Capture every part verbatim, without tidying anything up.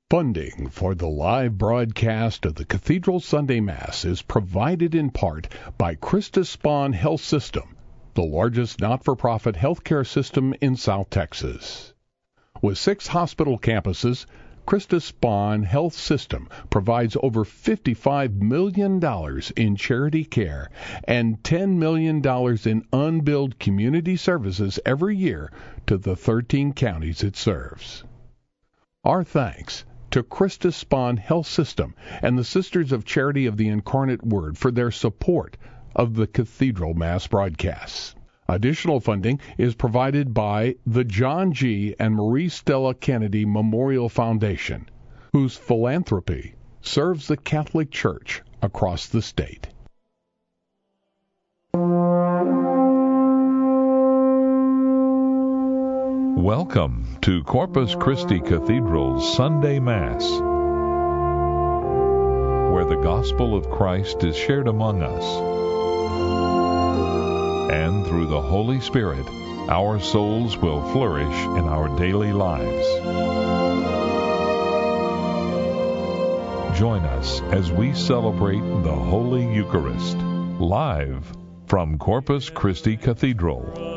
Funding for the live broadcast of the Cathedral Sunday Mass is provided in part by Christus Spohn Health System, the largest not-for-profit healthcare system in South Texas. With six hospital campuses, Christus Spohn Health System provides over fifty-five million dollars in charity care and ten million dollars in unbilled community services every year to the thirteen counties it serves. Our thanks to Christus Spohn Health System and the Sisters of Charity of the Incarnate Word for their support of the Cathedral Mass broadcasts. Additional funding is provided by the John G. and Marie Stella Kennedy Memorial Foundation, whose philanthropy serves the Catholic Church across the state. Welcome to Corpus Christi Cathedral's Sunday Mass, where the gospel of Christ is shared among us. And through the Holy Spirit, our souls will flourish in our daily lives. Join us as we celebrate the Holy Eucharist, live from Corpus Christi Cathedral.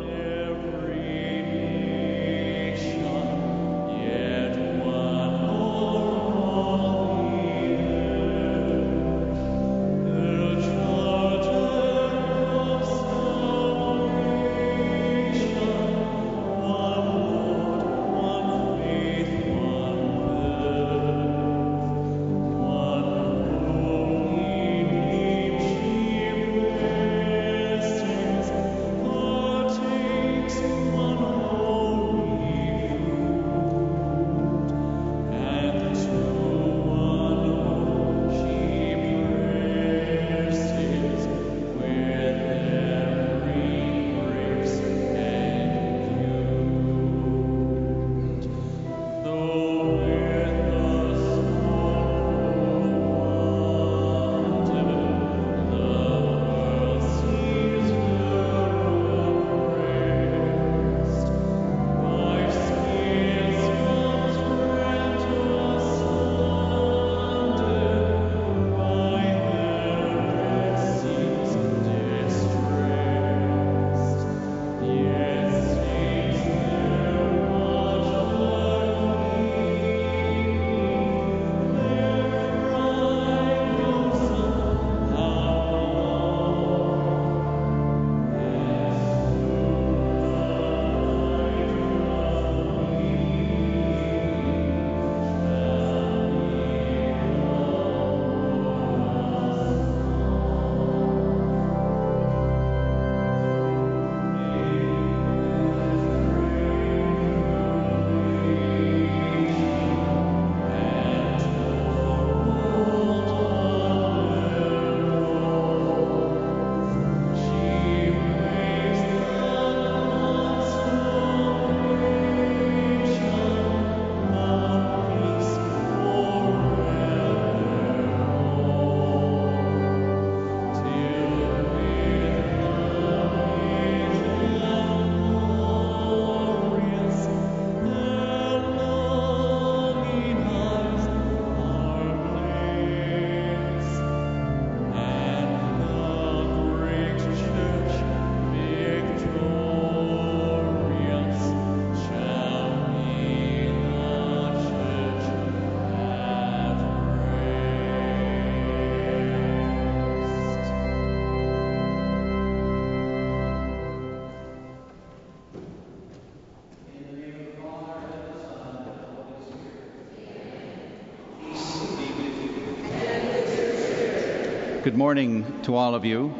Good morning to all of you,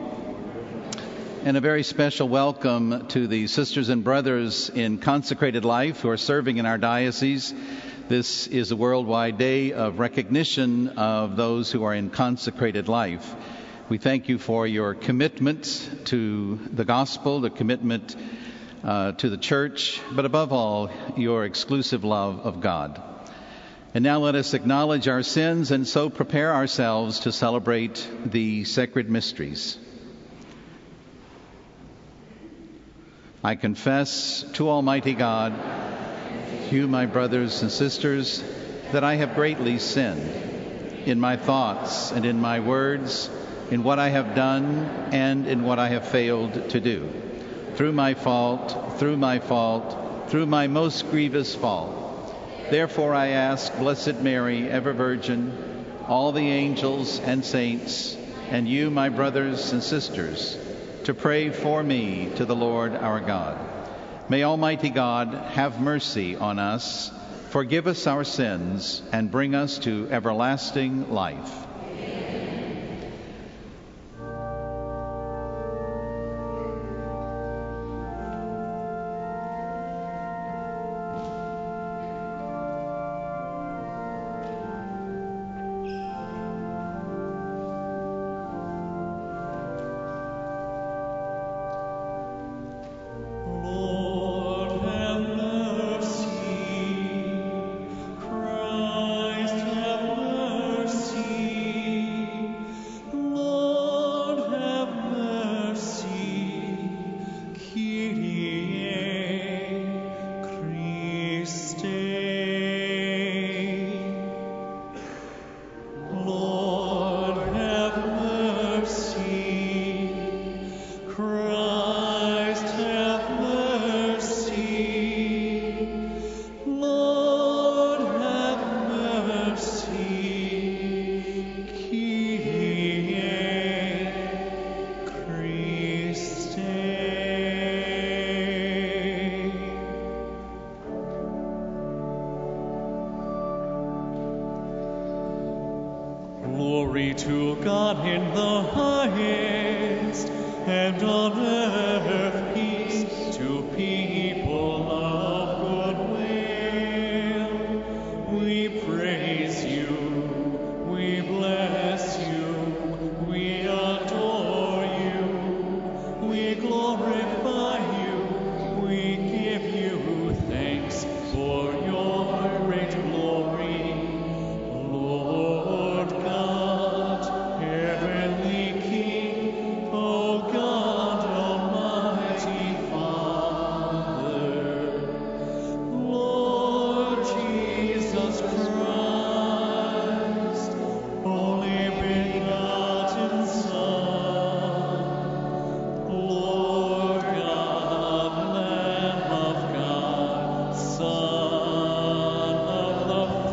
and a very special welcome to the sisters and brothers in consecrated life who are serving in our diocese. This is a worldwide day of recognition of those who are in consecrated life. We thank you for your commitment to the gospel, the commitment uh, to the church, but above all, your exclusive love of God. And now let us acknowledge our sins and so prepare ourselves to celebrate the sacred mysteries. I confess to Almighty God, you, my brothers and sisters, that I have greatly sinned in my thoughts and in my words, in what I have done and in what I have failed to do, through my fault, through my fault, through my most grievous fault. Therefore I ask Blessed Mary, ever Virgin, all the angels and saints, and you, my brothers and sisters, to pray for me to the Lord our God. May Almighty God have mercy on us, forgive us our sins, and bring us to everlasting life. Glory to God in the highest, and on earth peace to people of good will. We praise you, we bless you, we adore you, we glorify you, we give you thanks for your great glory. Lord God, heavenly King, O God, Almighty Father, Lord Jesus Christ, only begotten Son, Lord God, Lamb of God, Son of the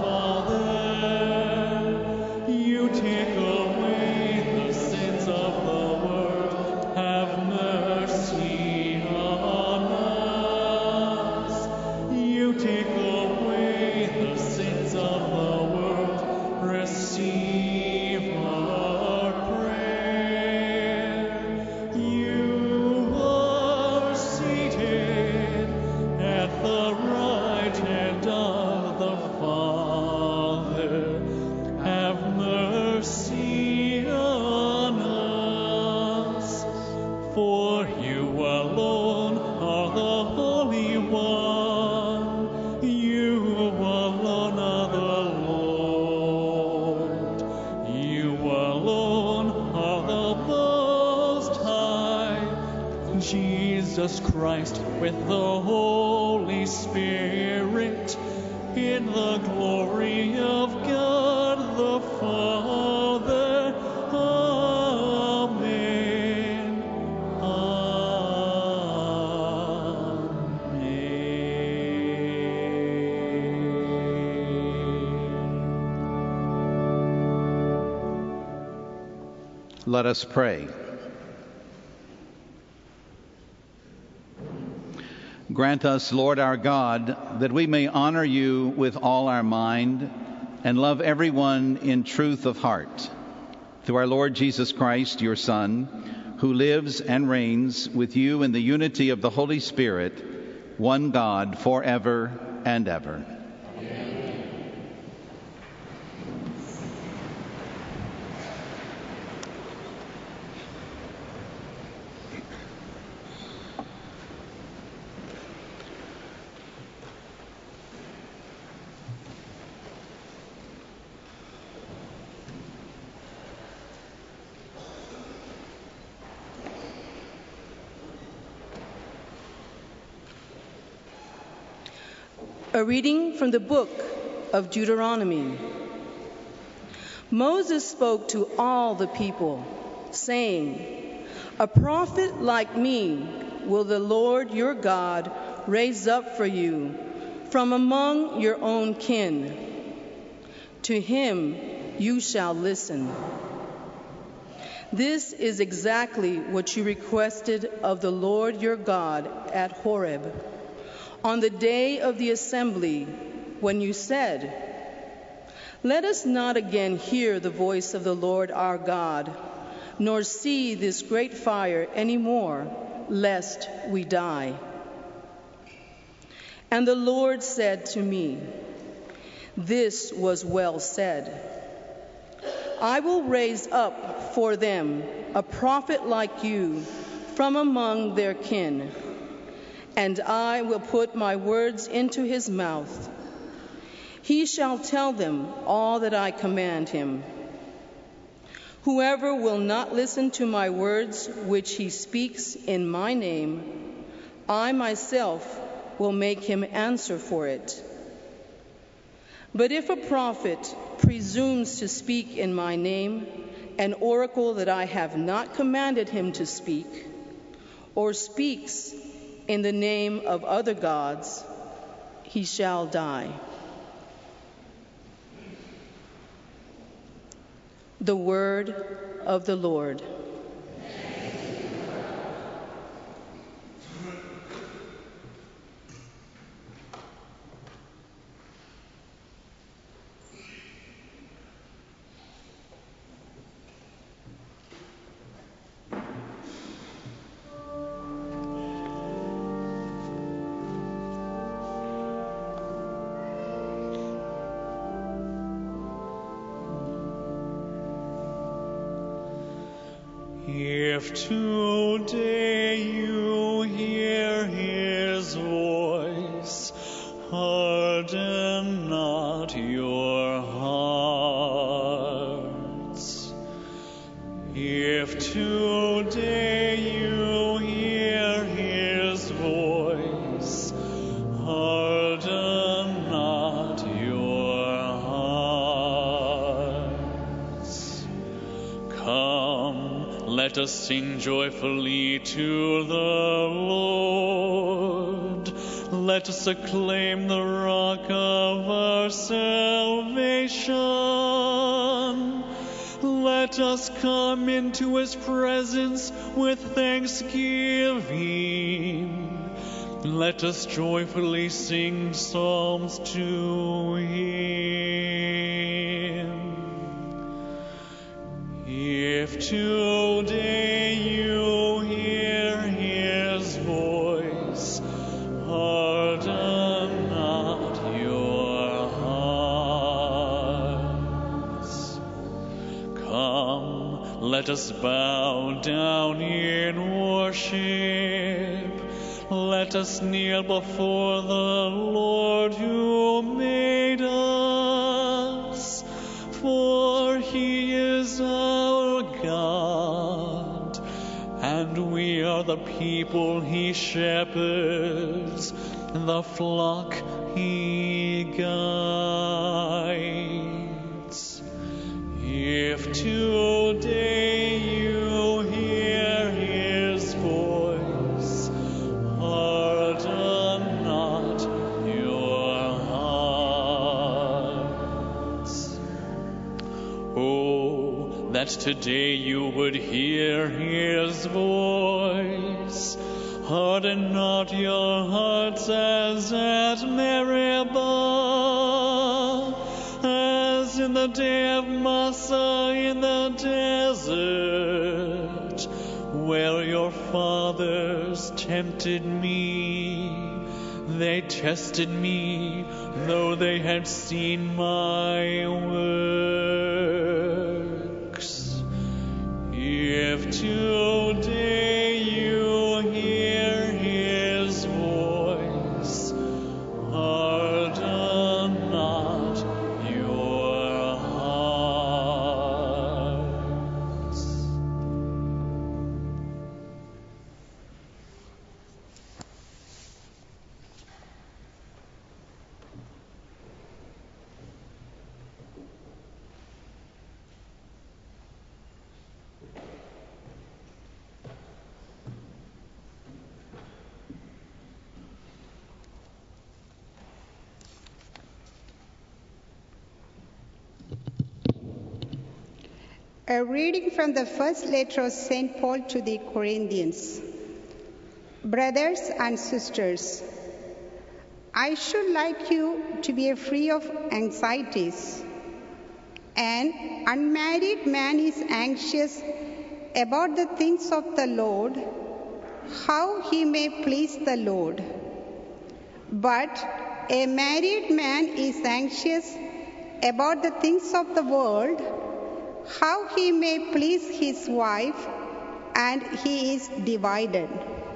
Father, you take away the sins of the world. Have mercy on us. You take away the sins of the world. Receive our prayer. You are seated at the right hand of the Father. Have mercy on us, for you alone are the Holy One. You alone are the Lord. You alone are the Most High. Jesus Christ with the Holy Spirit, in the glory of God the Father. Amen. Amen. Let us pray. Grant us, Lord our God, that we may honor you with all our mind and love everyone in truth of heart. Through our Lord Jesus Christ, your Son, who lives and reigns with you in the unity of the Holy Spirit, one God, forever and ever. A reading from the book of Deuteronomy. Moses spoke to all the people, saying, "A prophet like me will the Lord your God raise up for you from among your own kin. To him you shall listen." This is exactly what you requested of the Lord your God at Horeb, on the day of the assembly, when you said, "Let us not again hear the voice of the Lord our God, nor see this great fire any more, lest we die." And the Lord said to me, "This was well said. I will raise up for them a prophet like you from among their kin, and I will put my words into his mouth. He shall tell them all that I command him. Whoever will not listen to my words which he speaks in my name, I myself will make him answer for it. But if a prophet presumes to speak in my name an oracle that I have not commanded him to speak, or speaks in the name of other gods, he shall die." The word of the Lord. If today you hear his voice, harden not your hearts. If today you hear his voice, harden not your hearts. Come, let us sing joyfully to the Lord. Let us acclaim the rock of our salvation. Let us come into his presence with thanksgiving. Let us joyfully sing psalms to him. If today you hear his voice, harden not your hearts. Come, let us bow down in worship. Let us kneel before the Lord who made us, for he is our God, and we are the people he shepherds, the flock he guides. If today you hear his voice, harden not your hearts. Oh, that today you would hear his voice. Harden not your hearts as at Meribah, as in the day of Massah in the desert, where your fathers tempted me. They tested me, though they had seen my works. If today you hear his voice, harden not your hearts. A reading from the first letter of Saint Paul to the Corinthians. Brothers and sisters, I should like you to be free of anxieties. An unmarried man is anxious about the things of the Lord, how he may please the Lord. But a married man is anxious about the things of the world, how he may please his wife, and he is divided.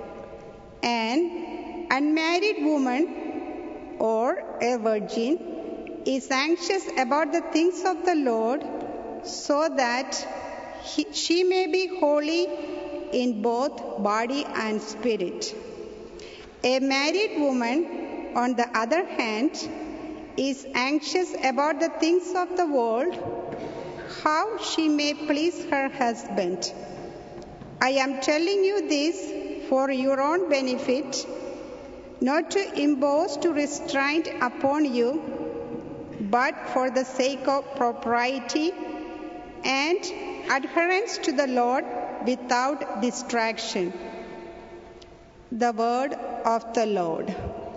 An unmarried woman or a virgin is anxious about the things of the Lord, so that he, she may be holy in both body and spirit. A married woman, on the other hand, is anxious about the things of the world, how she may please her husband. I am telling you this for your own benefit, not to impose to restraint upon you, but for the sake of propriety and adherence to the Lord without distraction. The word of the Lord.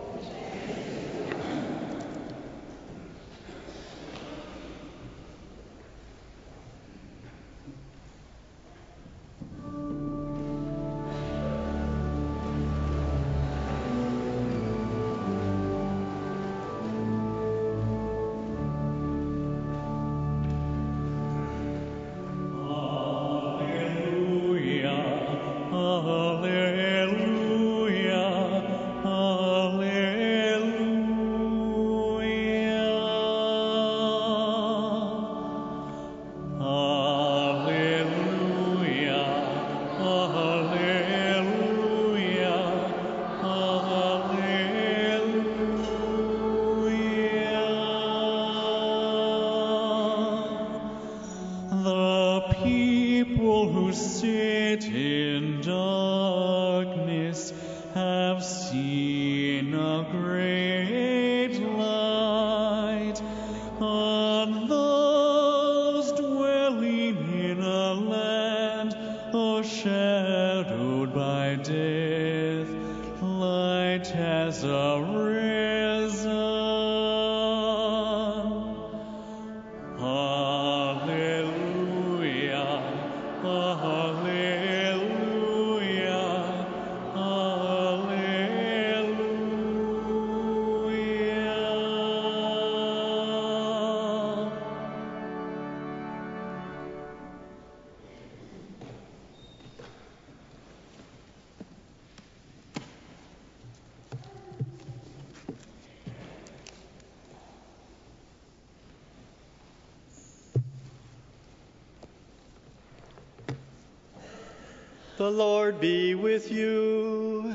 The Lord be with you.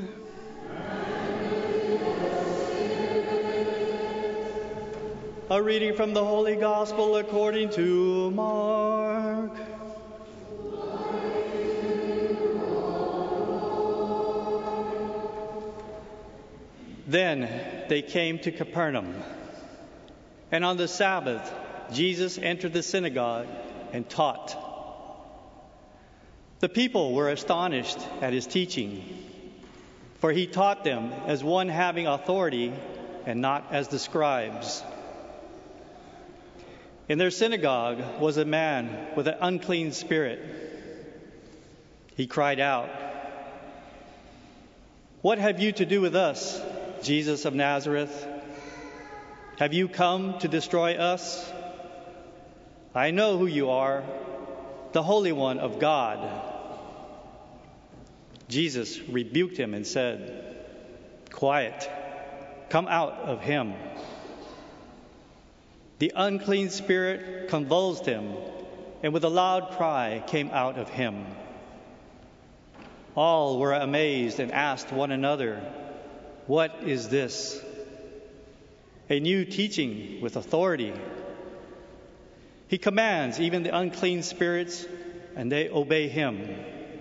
A reading from the Holy Gospel according to Mark. Then they came to Capernaum, and on the Sabbath Jesus entered the synagogue and taught. The people were astonished at his teaching, for he taught them as one having authority and not as the scribes. In their synagogue was a man with an unclean spirit. He cried out, "What have you to do with us, Jesus of Nazareth? Have you come to destroy us? I know who you are, the Holy One of God." Jesus rebuked him and said, "Quiet, come out of him." The unclean spirit convulsed him, and with a loud cry came out of him. All were amazed and asked one another, "What is this?" A new teaching with authority. He commands even the unclean spirits, and they obey him.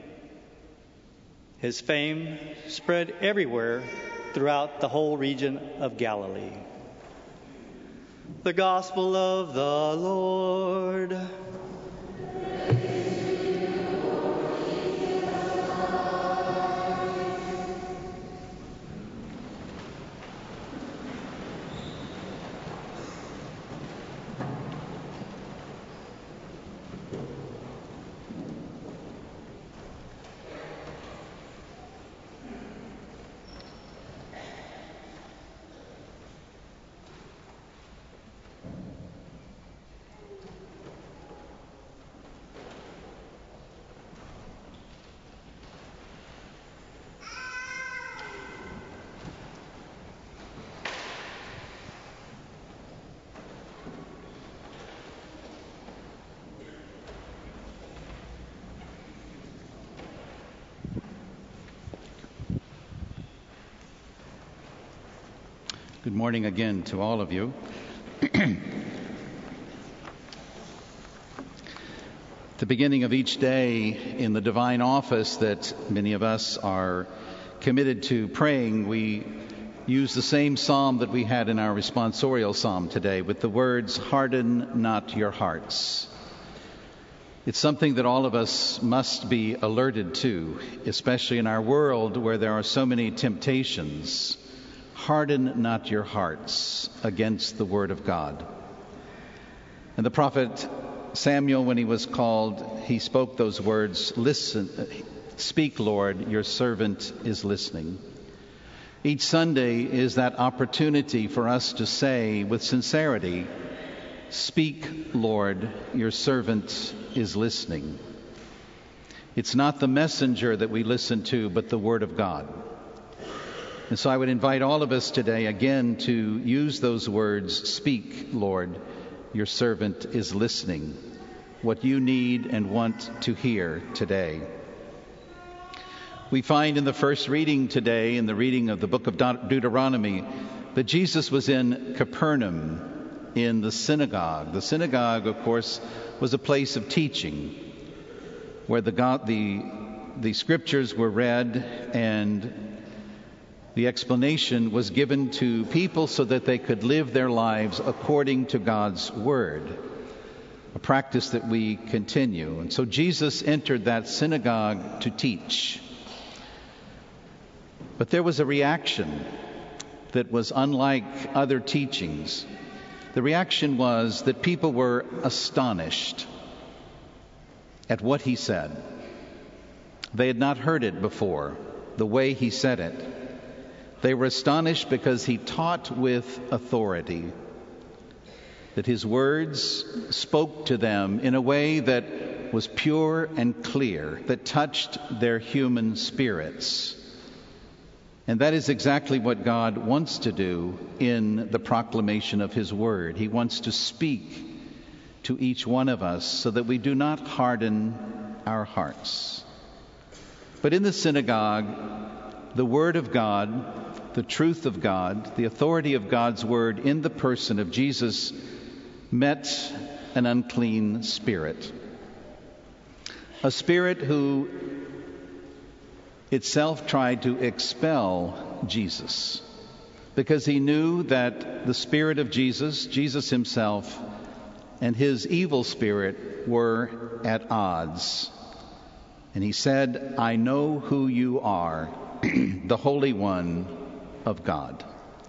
His fame spread everywhere throughout the whole region of Galilee. The Gospel of the Lord. Good morning again to all of you. The beginning of each day in the divine office that many of us are committed to praying, we use the same psalm that we had in our responsorial psalm today with the words, "Harden not your hearts." It's something that all of us must be alerted to, especially in our world where there are so many temptations. Harden not your hearts against the word of God. And the prophet Samuel, when he was called, he spoke those words, "Listen, speak, Lord, your servant is listening." Each Sunday is that opportunity for us to say with sincerity, "Speak, Lord, your servant is listening." It's not the messenger that we listen to, but the word of God. And so I would invite all of us today again to use those words, "Speak, Lord, your servant is listening," what you need and want to hear today. We find in the first reading today, in the reading of the book of Deuteronomy, that Jesus was in Capernaum in the synagogue. The synagogue, of course, was a place of teaching where the, God, the, the scriptures were read and the explanation was given to people so that they could live their lives according to God's word, a practice that we continue. And so Jesus entered that synagogue to teach. But there was a reaction that was unlike other teachings. The reaction was that people were astonished at what he said. They had not heard it before, the way he said it. They were astonished because he taught with authority, that his words spoke to them in a way that was pure and clear, that touched their human spirits. And that is exactly what God wants to do in the proclamation of his word. He wants to speak to each one of us so that we do not harden our hearts. But in the synagogue, the word of God, the truth of God, the authority of God's word in the person of Jesus met an unclean spirit. A spirit who itself tried to expel Jesus because he knew that the spirit of Jesus, Jesus himself, and his evil spirit were at odds. And he said, "I know who you are, the Holy One of God."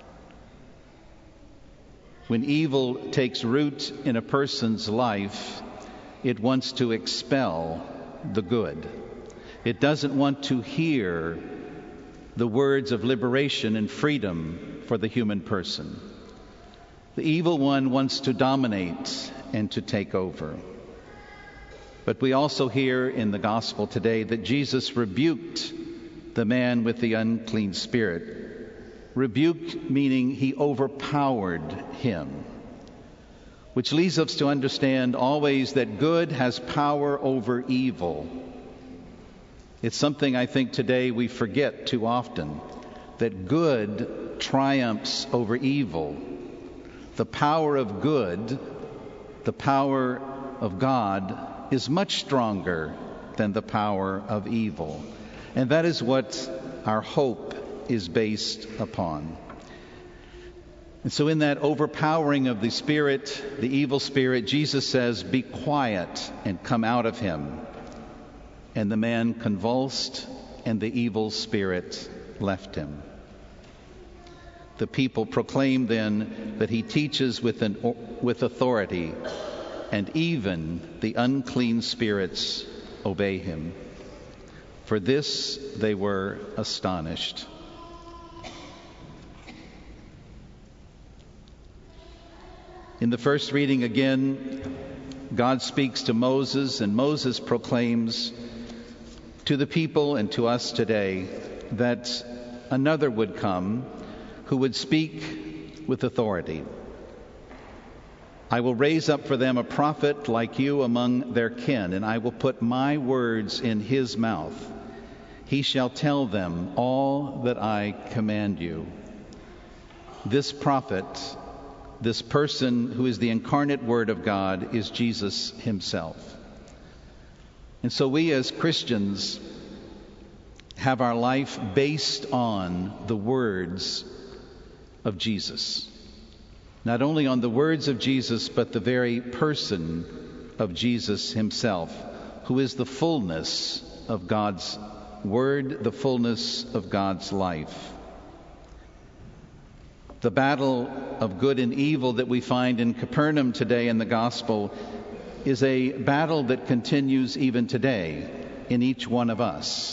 When evil takes root in a person's life, it wants to expel the good. It doesn't want to hear the words of liberation and freedom for the human person. The evil one wants to dominate and to take over. But we also hear in the gospel today that Jesus rebuked the man with the unclean spirit. Rebuked meaning he overpowered him, which leads us to understand always that good has power over evil. It's something I think today we forget too often, that good triumphs over evil. The power of good, the power of God, is much stronger than the power of evil. And that is what our hope is based upon. And so in that overpowering of the spirit, the evil spirit, Jesus says, "Be quiet and come out of him." And the man convulsed, and the evil spirit left him. The people proclaim then that he teaches with, an, with authority, and even the unclean spirits obey him. For this they were astonished. In the first reading again, God speaks to Moses, and Moses proclaims to the people and to us today that another would come who would speak with authority. "I will raise up for them a prophet like you among their kin, and I will put my words in his mouth. He shall tell them all that I command you." This prophet, this person who is the incarnate Word of God, is Jesus himself. And so we as Christians have our life based on the words of Jesus. Not only on the words of Jesus, but the very person of Jesus himself, who is the fullness of God's Word, the fullness of God's life. The battle of good and evil that we find in Capernaum today in the Gospel is a battle that continues even today in each one of us.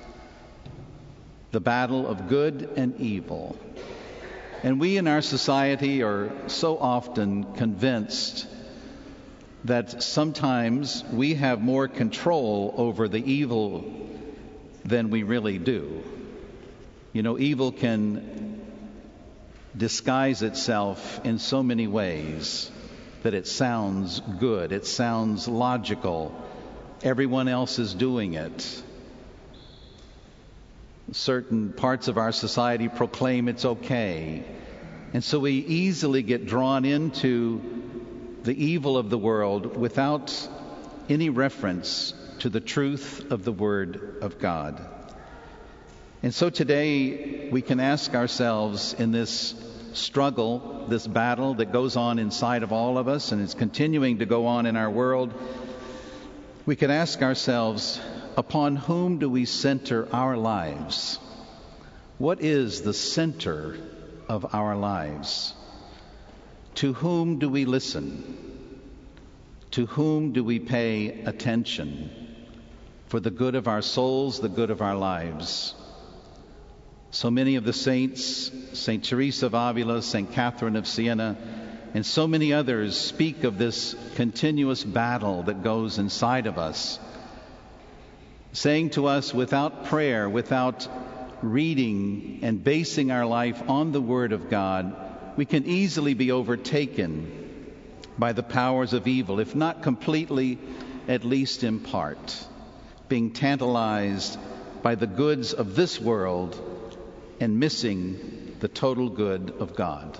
The battle of good and evil. And we in our society are so often convinced that sometimes we have more control over the evil than we really do. You know, evil can disguise itself in so many ways that it sounds good, it sounds logical. Everyone else is doing it. Certain parts of our society proclaim it's okay. And so we easily get drawn into the evil of the world without any reference to the truth of the Word of God. And so today we can ask ourselves, in this struggle, this battle that goes on inside of all of us and is continuing to go on in our world, we can ask ourselves, upon whom do we center our lives? What is the center of our lives? To whom do we listen? To whom do we pay attention for the good of our souls, the good of our lives? So many of the saints, Saint Teresa of Avila, Saint Catherine of Siena, and so many others speak of this continuous battle that goes inside of us, saying to us, without prayer, without reading and basing our life on the Word of God, we can easily be overtaken by the powers of evil, if not completely, at least in part, being tantalized by the goods of this world and missing the total good of God.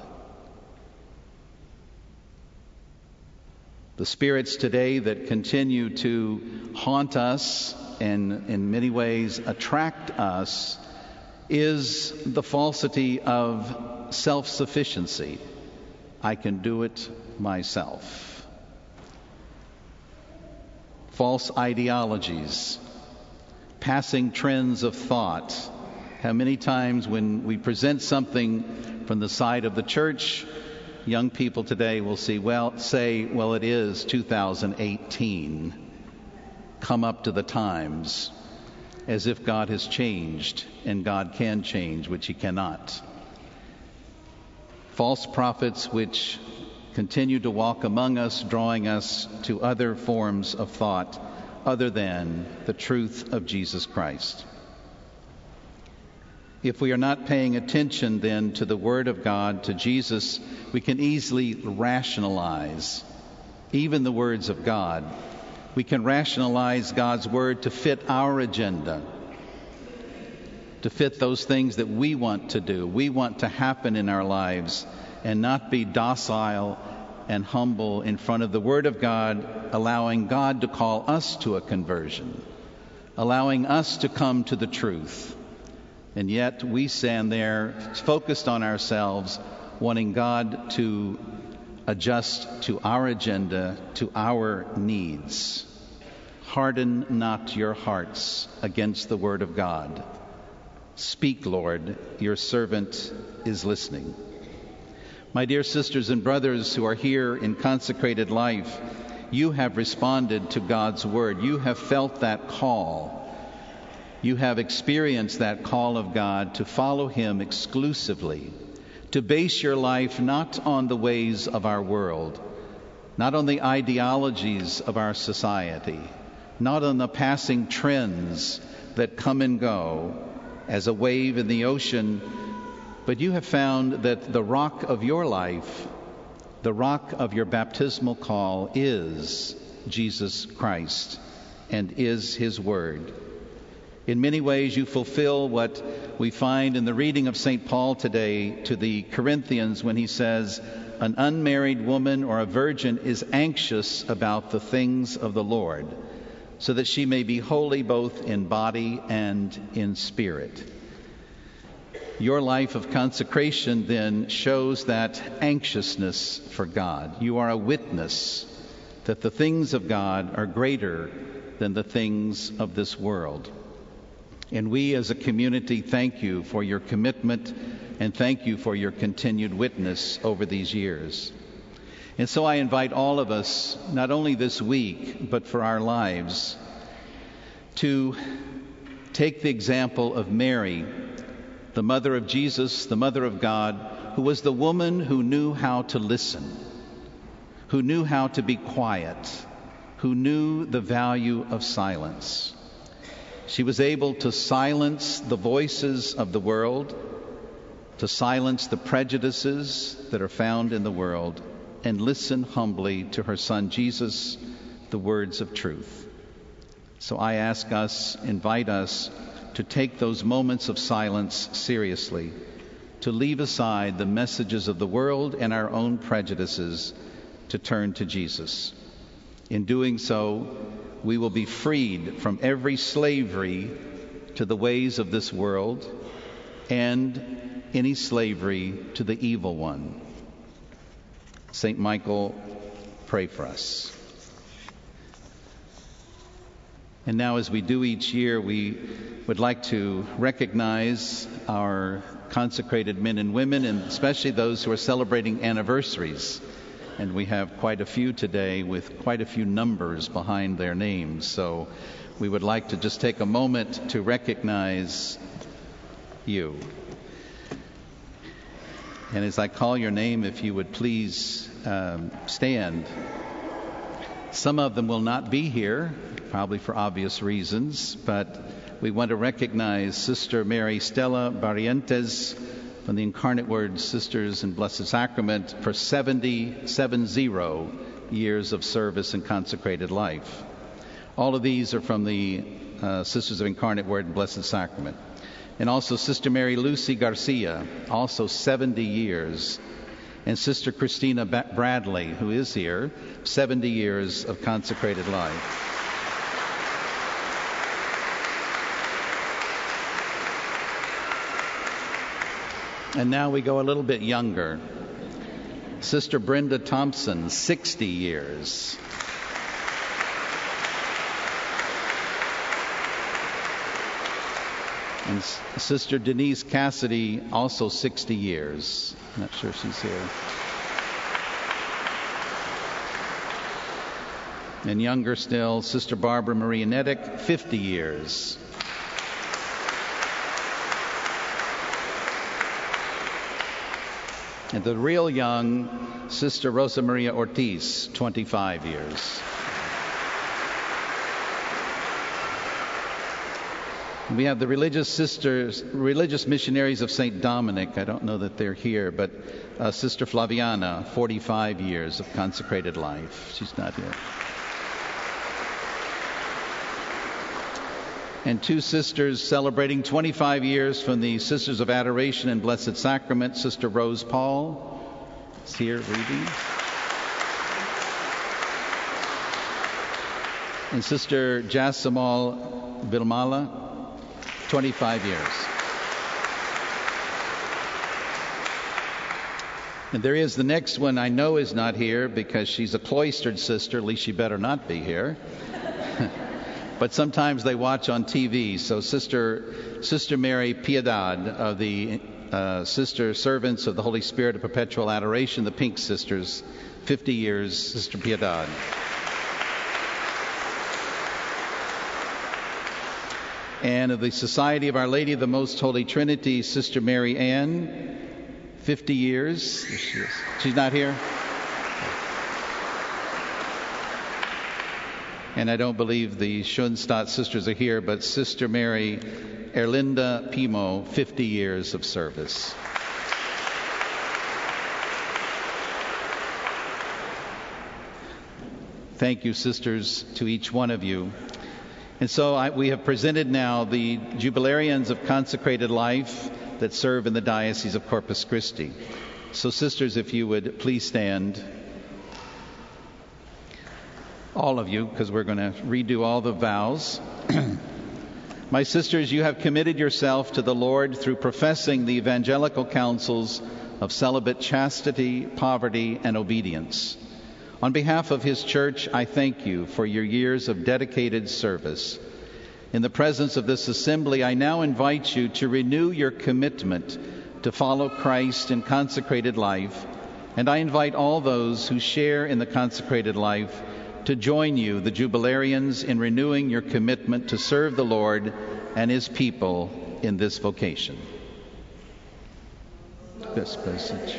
The spirits today that continue to haunt us and in many ways attract us is the falsity of self-sufficiency. I can do it myself. False ideologies, passing trends of thought. How many times when we present something from the side of the church, young people today will see, well, say, well, it is two thousand eighteen. Come up to the times, as if God has changed, and God can change, which he cannot. False prophets which continue to walk among us, drawing us to other forms of thought other than the truth of Jesus Christ. If we are not paying attention then to the Word of God, to Jesus, we can easily rationalize even the words of God. We can rationalize God's Word to fit our agenda, to fit those things that we want to do, we want to happen in our lives, and not be docile and humble in front of the Word of God, allowing God to call us to a conversion, allowing us to come to the truth. And yet we stand there focused on ourselves, wanting God to adjust to our agenda, to our needs. Harden not your hearts against the word of God. Speak, Lord, your servant is listening. My dear sisters and brothers who are here in consecrated life, you have responded to God's word. You have felt that call. You have experienced that call of God to follow him exclusively, to base your life not on the ways of our world, not on the ideologies of our society, not on the passing trends that come and go as a wave in the ocean, but you have found that the rock of your life, the rock of your baptismal call, is Jesus Christ and is his word. In many ways you fulfill what we find in the reading of Saint Paul today to the Corinthians when he says, an unmarried woman or a virgin is anxious about the things of the Lord, so that she may be holy both in body and in spirit. Your life of consecration then shows that anxiousness for God. You are a witness that the things of God are greater than the things of this world. And we as a community thank you for your commitment and thank you for your continued witness over these years. And so I invite all of us, not only this week, but for our lives, to take the example of Mary, the mother of Jesus, the mother of God, who was the woman who knew how to listen, who knew how to be quiet, who knew the value of silence. She was able to silence the voices of the world, to silence the prejudices that are found in the world, and listen humbly to her son Jesus, the words of truth. So I ask us, invite us, to take those moments of silence seriously, to leave aside the messages of the world and our own prejudices, to turn to Jesus. In doing so, we will be freed from every slavery to the ways of this world and any slavery to the evil one. Saint Michael, pray for us. And now, as we do each year, we would like to recognize our consecrated men and women, and especially those who are celebrating anniversaries. And we have quite a few today with quite a few numbers behind their names. So we would like to just take a moment to recognize you. And as I call your name, if you would please um, stand. Some of them will not be here, probably for obvious reasons, but we want to recognize Sister Mary Stella Barrientes from the Incarnate Word Sisters in Blessed Sacrament for seventy, seven zero years of service and consecrated life. All of these are from the uh, Sisters of Incarnate Word and Blessed Sacrament. And also Sister Mary Lucy Garcia, also seventy years. And Sister Christina ba- Bradley, who is here, seventy years of consecrated life. And now we go a little bit younger. Sister Brenda Thompson, sixty years. And Sister Denise Cassidy, also sixty years. I'm not sure she's here. And younger still, Sister Barbara Maria Nedick, fifty years. And the real young, Sister Rosa Maria Ortiz, twenty-five years. We have the religious sisters, religious missionaries of Saint Dominic. I don't know that they're here, but uh, Sister Flaviana, forty-five years of consecrated life. She's not here. And two sisters celebrating twenty-five years from the Sisters of Adoration and Blessed Sacrament. Sister Rose Paul is here reading. And Sister Jasamal Vilmala, twenty-five years. And there is the next one I know is not here because she's a cloistered sister. At least she better not be here. But sometimes they watch on T V. So Sister Sister Mary Piedad of the uh, Sister Servants of the Holy Spirit of Perpetual Adoration, the Pink Sisters, fifty years, Sister Piedad. And of the Society of Our Lady of the Most Holy Trinity, Sister Mary Ann, fifty years. She is. She's not here? And I don't believe the Schoenstatt sisters are here, but Sister Mary Erlinda Pimo, fifty years of service. Thank you, sisters, to each one of you. And so I, we have presented now the Jubilarians of Consecrated Life that serve in the Diocese of Corpus Christi. So, sisters, if you would please stand. All of you, because we're going to redo all the vows. My sisters, you have committed yourself to the Lord through professing the evangelical counsels of celibate chastity, poverty, and obedience. On behalf of His Church, I thank you for your years of dedicated service. In the presence of this assembly, I now invite you to renew your commitment to follow Christ in consecrated life, and I invite all those who share in the consecrated life to join you, the Jubilarians, in renewing your commitment to serve the Lord and His people in this vocation. This passage.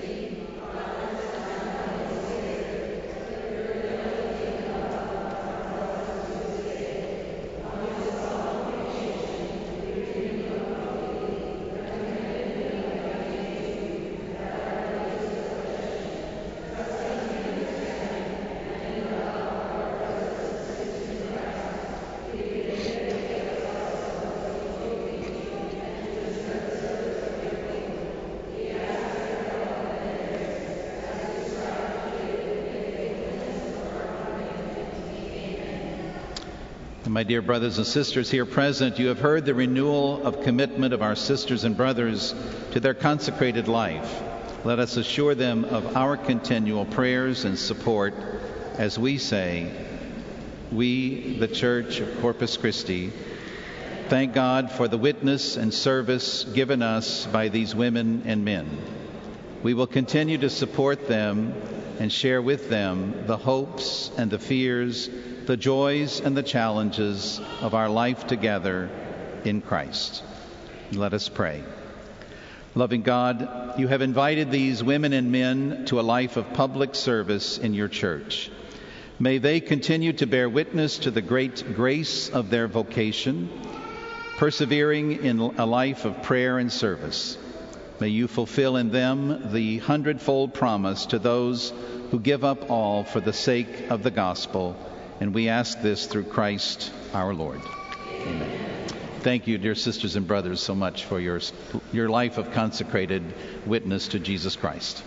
My dear brothers and sisters here present, you have heard the renewal of commitment of our sisters and brothers to their consecrated life. Let us assure them of our continual prayers and support as we say, we, the Church of Corpus Christi, thank God for the witness and service given us by these women and men. We will continue to support them and share with them the hopes and the fears, the joys and the challenges of our life together in Christ. Let us pray. Loving God, you have invited these women and men to a life of public service in your church. May they continue to bear witness to the great grace of their vocation, persevering in a life of prayer and service. May you fulfill in them the hundredfold promise to those who give up all for the sake of the gospel. And we ask this through Christ our Lord. Amen. Thank you, dear sisters and brothers, so much for your, your life of consecrated witness to Jesus Christ.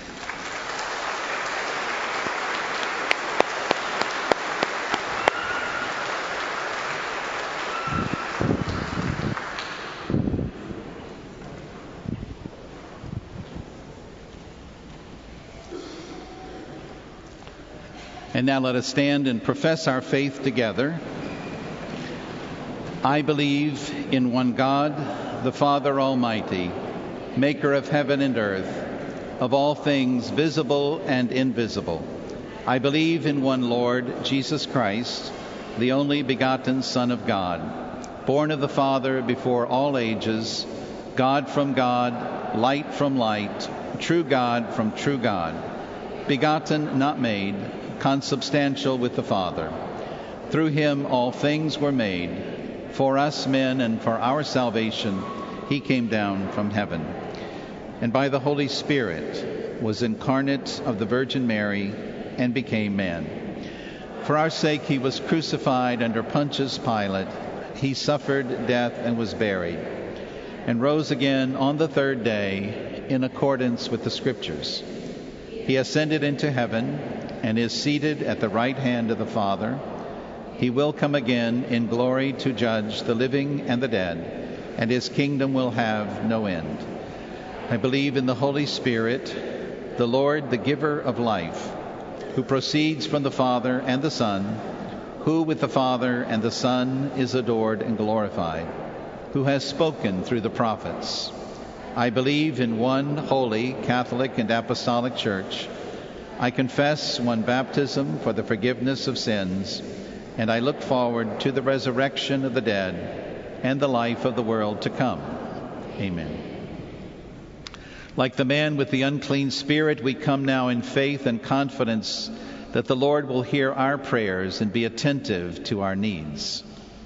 And now let us stand and profess our faith together. I believe in one God, the Father Almighty, maker of heaven and earth, of all things visible and invisible. I believe in one Lord, Jesus Christ, the only begotten Son of God, born of the Father before all ages, God from God, light from light, true God from true God, begotten, not made, consubstantial with the Father. Through him all things were made. For us men and for our salvation, he came down from heaven. And by the Holy Spirit was incarnate of the Virgin Mary and became man. For our sake he was crucified under Pontius Pilate. He suffered death and was buried, and rose again on the third day in accordance with the Scriptures. He ascended into heaven and is seated at the right hand of the Father. He will come again in glory to judge the living and the dead, and his kingdom will have no end. I believe in the Holy Spirit, the Lord, the giver of life, who proceeds from the Father and the Son, who with the Father and the Son is adored and glorified, who has spoken through the prophets. I believe in one holy, Catholic, and Apostolic Church. I confess one baptism for the forgiveness of sins, and I look forward to the resurrection of the dead and the life of the world to come. Amen. Like the man with the unclean spirit, we come now in faith and confidence that the Lord will hear our prayers and be attentive to our needs.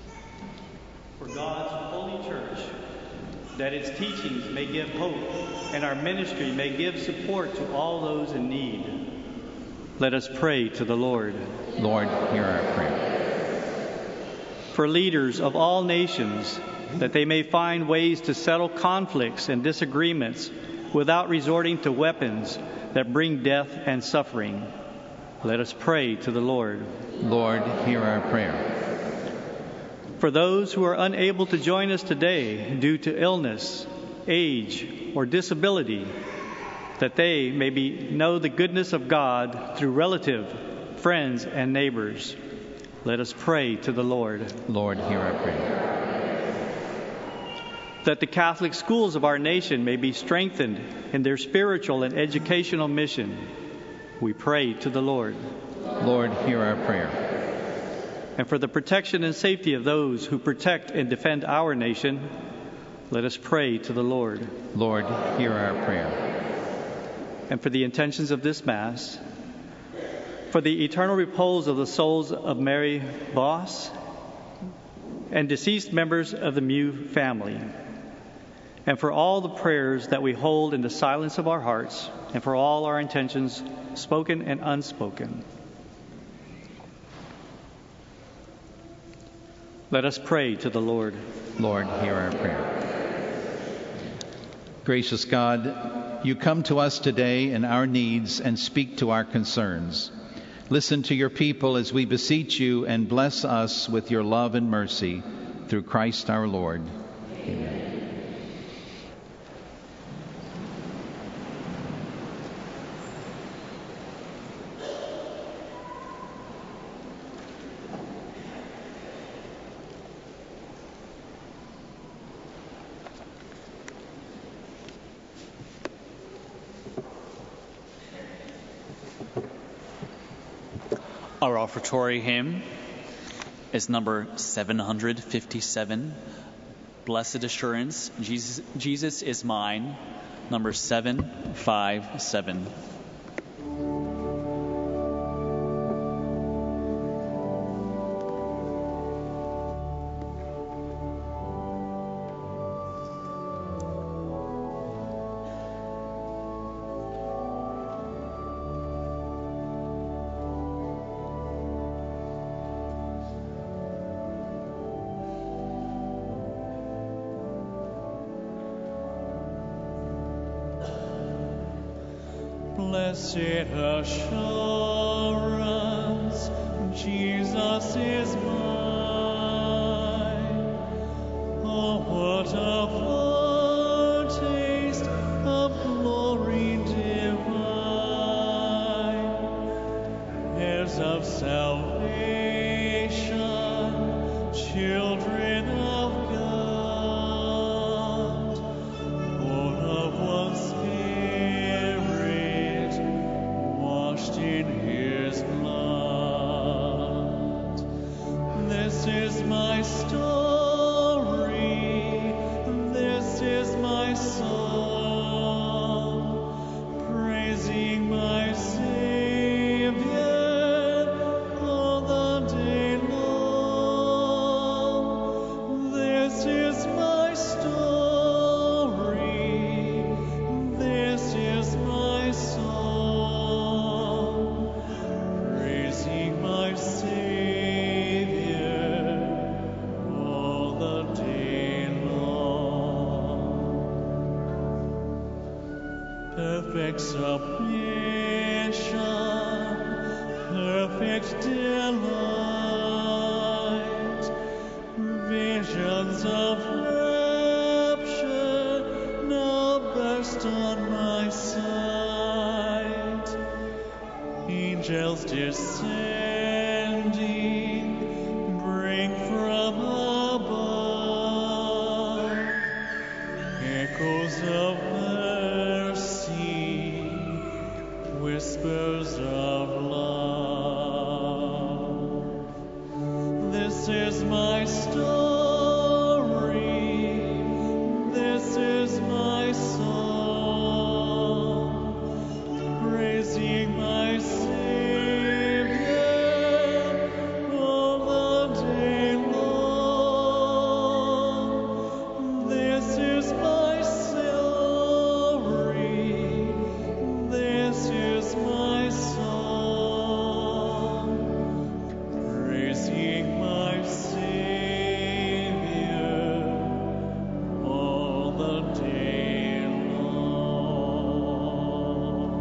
For God's holy church, that its teachings may give hope and our ministry may give support to all those in need, let us pray to the Lord. Lord, hear our prayer. For leaders of all nations, that they may find ways to settle conflicts and disagreements without resorting to weapons that bring death and suffering, let us pray to the Lord. Lord, hear our prayer. For those who are unable to join us today due to illness, age, or disability, that they may be, know the goodness of God through relative, friends, and neighbors, let us pray to the Lord. Lord, hear our prayer. That the Catholic schools of our nation may be strengthened in their spiritual and educational mission, we pray to the Lord. Lord, hear our prayer. And for the protection and safety of those who protect and defend our nation, let us pray to the Lord. Lord, hear our prayer. And for the intentions of this Mass, for the eternal repose of the souls of Mary Voss and deceased members of the Mew family, and for all the prayers that we hold in the silence of our hearts, and for all our intentions, spoken and unspoken. Let us pray to the Lord. Lord, hear our prayer. Gracious God, you come to us today in our needs and speak to our concerns. Listen to your people as we beseech you, and bless us with your love and mercy through Christ our Lord. Amen. Our offertory hymn is number seven hundred fifty-seven, Blessed Assurance, Jesus, Jesus is Mine, number seven five seven. Blessed assurance, Jesus is mine. Oh, what a foretaste of glory divine, heirs of salvation, children of God, born of one Spirit, washed in his blood. This is my story, this is my song, praising my Savior all the day long. This is my story, this is my song, praising my Savior all the day long. Perfect submission, perfect delight, visions of rapture now burst on my sight. angels descending, bring from above echoes of mercy, whispers of love. This is my story, this is my song, praising my Savior all the day long. This is my story, this is my song, praising my Savior all the day long.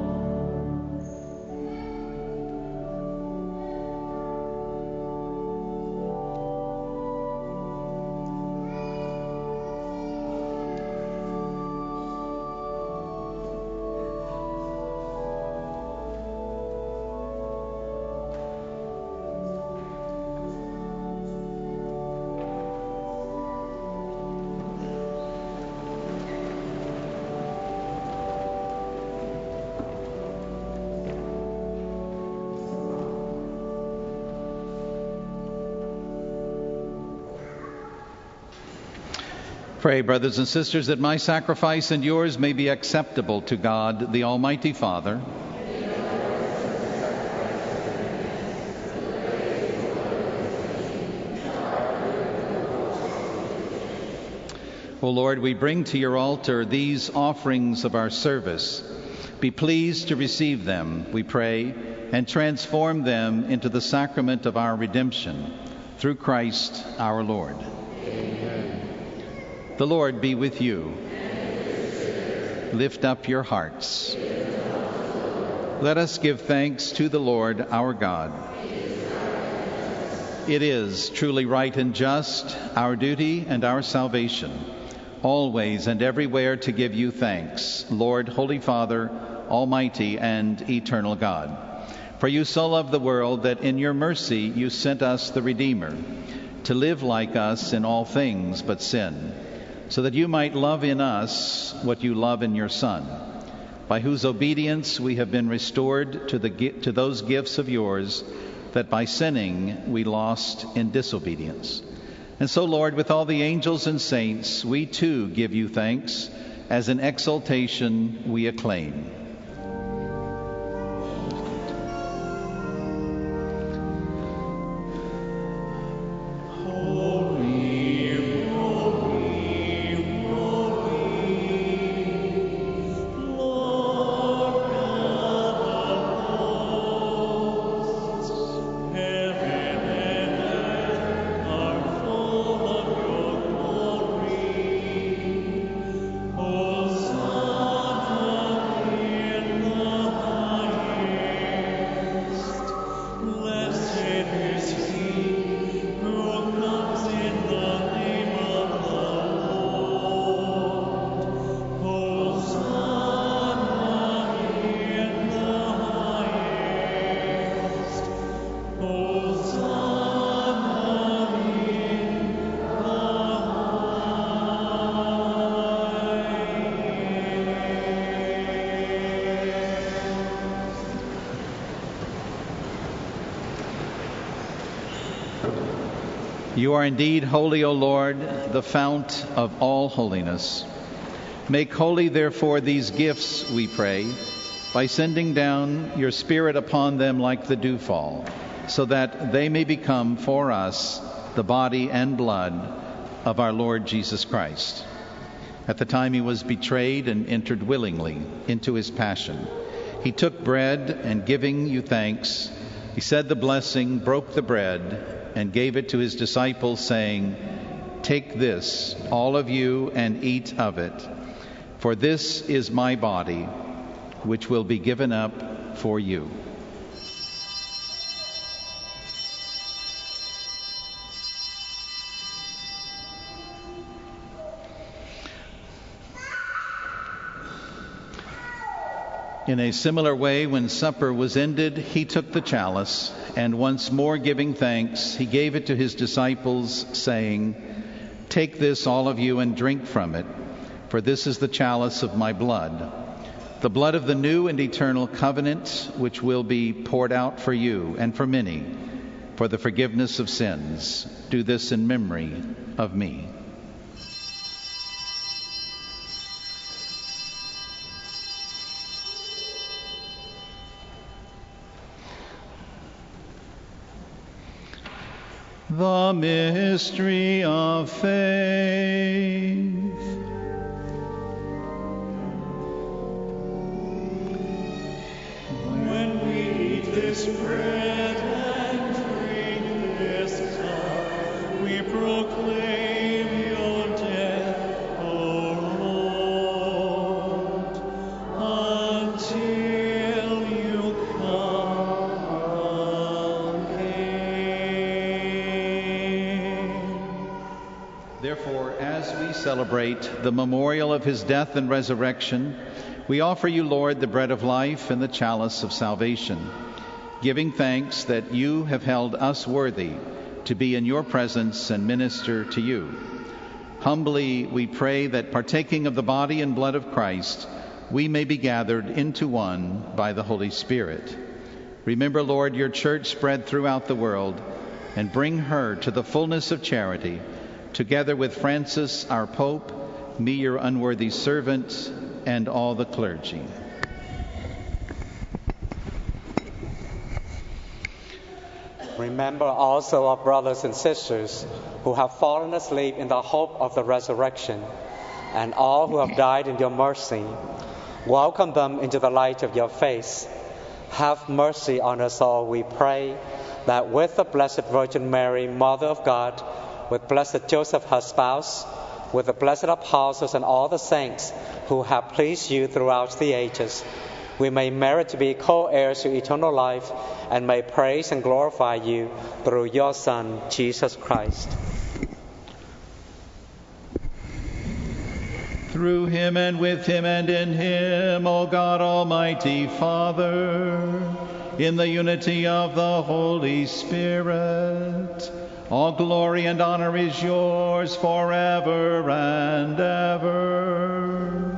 Pray, brothers and sisters, that my sacrifice and yours may be acceptable to God, the Almighty Father. O Lord, we bring to your altar these offerings of our service. Be pleased to receive them, we pray, and transform them into the sacrament of our redemption, through Christ our Lord. The Lord be with you. Lift up your hearts. Let us give thanks to the Lord our God. It is truly right and just, our duty and our salvation, always and everywhere to give you thanks, Lord, Holy Father, Almighty and eternal God. For you so loved the world that in your mercy you sent us the Redeemer, to live like us in all things but sin, so that you might love in us what you love in your Son, by whose obedience we have been restored to, the, to those gifts of yours that by sinning we lost in disobedience. And so, Lord, with all the angels and saints, we too give you thanks, as in exaltation we acclaim. You are indeed holy, O Lord, the fount of all holiness. Make holy, therefore, these gifts, we pray, by sending down your Spirit upon them like the dewfall, so that they may become for us the body and blood of our Lord Jesus Christ. At the time he was betrayed and entered willingly into his passion, he took bread, and giving you thanks, he said the blessing, broke the bread, and gave it to his disciples, saying, "Take this, all of you, and eat of it, for this is my body, which will be given up for you." In a similar way, when supper was ended, he took the chalice, and once more giving thanks, he gave it to his disciples, saying, "Take this, all of you, and drink from it, for this is the chalice of my blood, the blood of the new and eternal covenant, which will be poured out for you and for many for the forgiveness of sins. Do this in memory of me." The mystery of faith. When we eat this bread and drink this cup, we proclaim your death, O Lord, until you come again. Therefore, as we celebrate the memorial of his death and resurrection, we offer you, Lord, the bread of life and the chalice of salvation, giving thanks that you have held us worthy to be in your presence and minister to you. Humbly we pray that, partaking of the body and blood of Christ, we may be gathered into one by the Holy Spirit. Remember, Lord, your church spread throughout the world, and bring her to the fullness of charity, together with Francis, our Pope, me, your unworthy servant, and all the clergy. Remember also our brothers and sisters who have fallen asleep in the hope of the resurrection, and all who have died in your mercy. Welcome them into the light of your face. Have mercy on us all, we pray, that with the Blessed Virgin Mary, Mother of God, with blessed Joseph, her spouse, with the blessed apostles and all the saints who have pleased you throughout the ages, we may merit to be co-heirs to eternal life, and may praise and glorify you through your Son, Jesus Christ. Through him and with him and in him, O God, Almighty Father, in the unity of the Holy Spirit, all glory and honor is yours forever and ever.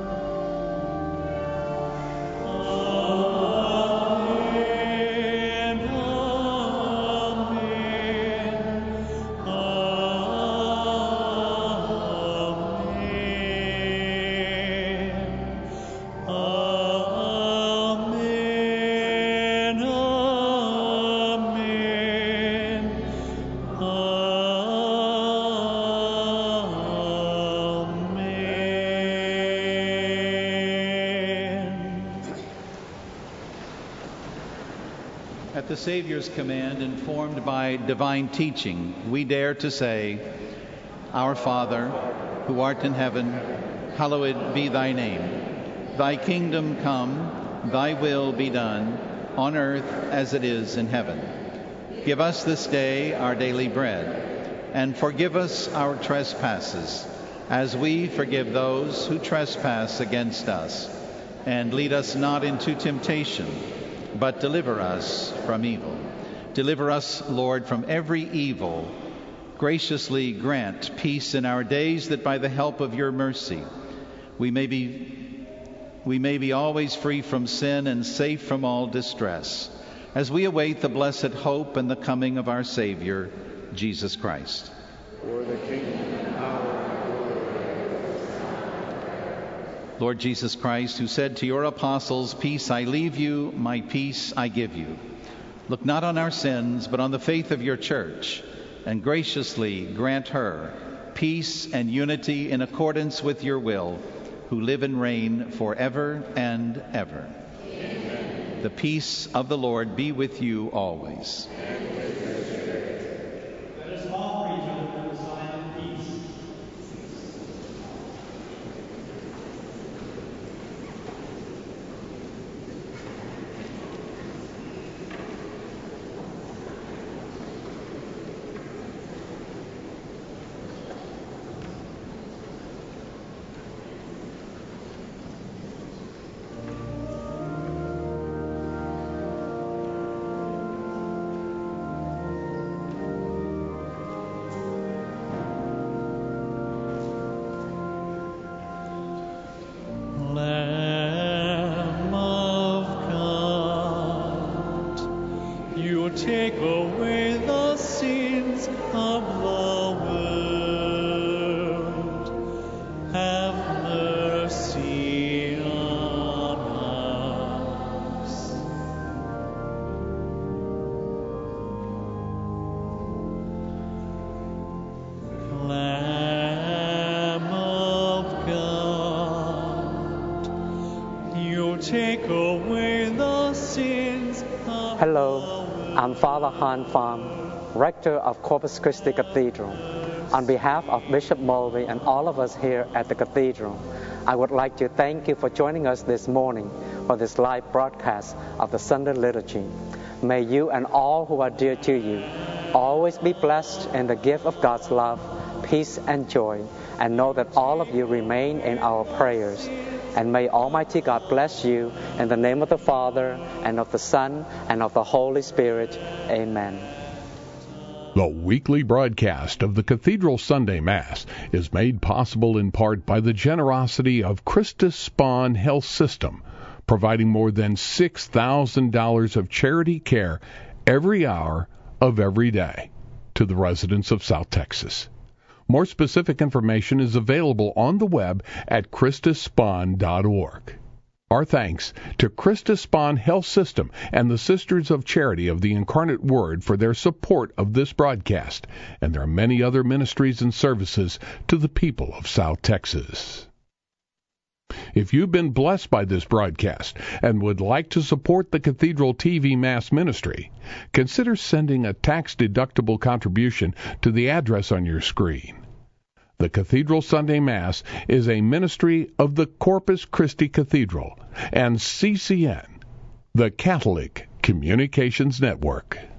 At the Savior's command, informed by divine teaching, we dare to say, Our Father, who art in heaven, hallowed be thy name. Thy kingdom come, thy will be done, on earth as it is in heaven. Give us this day our daily bread, and forgive us our trespasses, as we forgive those who trespass against us. And lead us not into temptation, but deliver us from evil. Deliver us, Lord, from every evil. Graciously grant peace in our days, that by the help of your mercy we may be, we may be always free from sin and safe from all distress, as we await the blessed hope and the coming of our Savior, Jesus Christ. For the kingdom and power and glory. Lord Jesus Christ, who said to your apostles, Peace I leave you, my peace I give you. Look not on our sins, but on the faith of your church, and graciously grant her peace and unity in accordance with your will, who live and reign forever and ever. Amen. The peace of the Lord be with you always. And with your spirit. Let us offer each other the sign of peace. You take away the sins of the world. Have mercy on us. Lamb of God, you take away the sins of Hello, I'm Father Han Pham, Rector of Corpus Christi Cathedral. On behalf of Bishop Mulvey and all of us here at the Cathedral, I would like to thank you for joining us this morning for this live broadcast of the Sunday Liturgy. May you and all who are dear to you always be blessed in the gift of God's love, peace, and joy, and know that all of you remain in our prayers. And may Almighty God bless you in the name of the Father, and of the Son, and of the Holy Spirit. Amen. The weekly broadcast of the Cathedral Sunday Mass is made possible in part by the generosity of Christus Spohn Health System, providing more than six thousand dollars of charity care every hour of every day to the residents of South Texas. More specific information is available on the web at christus spohn dot org. Our thanks to Christus Spohn Health System and the Sisters of Charity of the Incarnate Word for their support of this broadcast, and there are many other ministries and services to the people of South Texas. If you've been blessed by this broadcast and would like to support the Cathedral T V Mass Ministry, consider sending a tax-deductible contribution to the address on your screen. The Cathedral Sunday Mass is a ministry of the Corpus Christi Cathedral and C C N, the Catholic Communications Network.